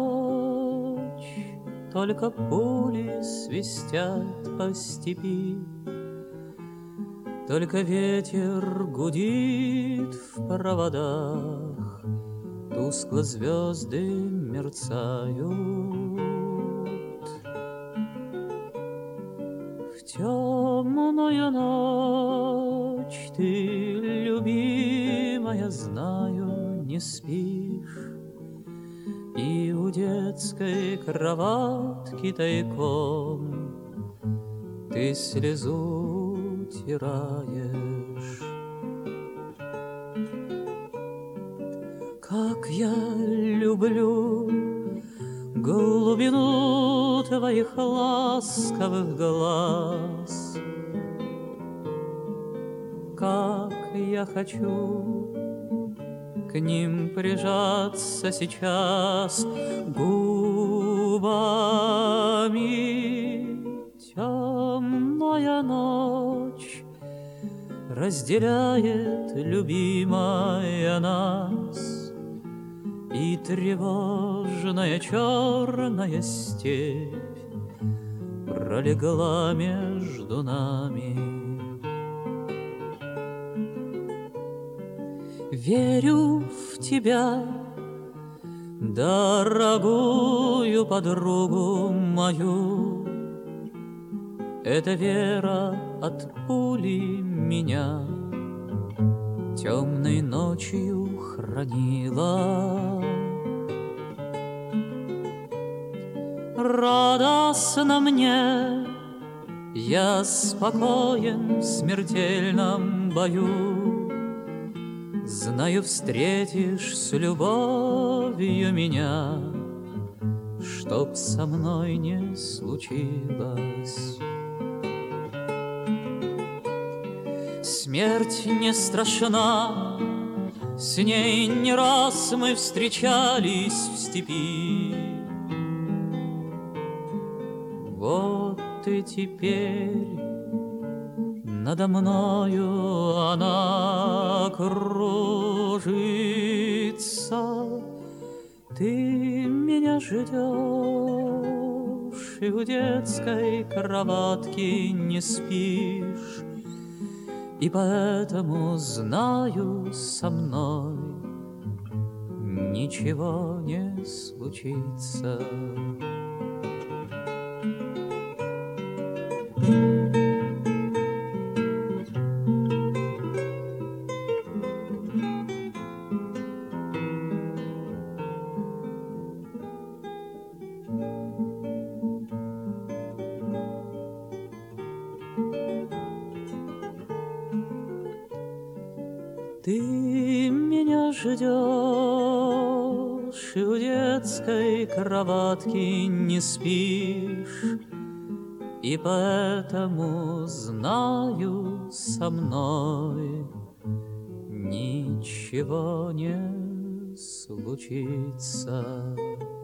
ночь, только пули свистят по степи, только ветер гудит в проводах, тускло звезды мерцают. В темную ночь ты, любимая, знаю, не спишь, и у детской кроватки тайком ты слезу утираешь. Как я люблю глубину твоих ласковых глаз, как я хочу к ним прижаться сейчас губами. Темная ночь разделяет, любимая, нас, и тревожная черная степь пролегла между нами. Верю в тебя, дорогую подругу мою, эта вера от пули меня темной ночью хранила. Радостно мне, я спокоен в смертельном бою, знаю, встретишь с любовью меня, чтоб со мной не случилось. Смерть не страшна, с ней не раз мы встречались в степи. Вот и теперь надо мною она кружится. Ты меня ждешь и у детской кроватки не спишь, и поэтому знаю, со мной ничего не случится. Ты меня ждешь и у детской кроватки не спишь, и поэтому знаю, со мной ничего не случится.